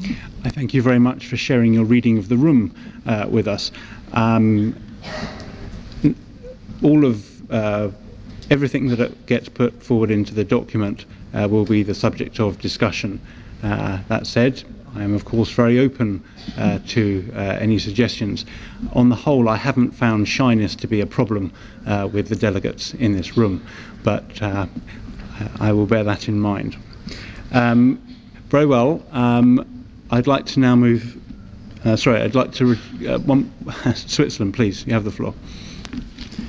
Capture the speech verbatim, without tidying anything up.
I thank you very much for sharing your reading of the room uh, with us. Um, all of uh, everything that gets put forward into the document uh, will be the subject of discussion. Uh, that said, I am of course very open uh, to uh, any suggestions. On the whole, I haven't found shyness to be a problem uh, with the delegates in this room, but uh, I will bear that in mind. Um, very well. Um, I'd like to now move. Uh, sorry, I'd like to. Uh, one, Switzerland, please. You have the floor.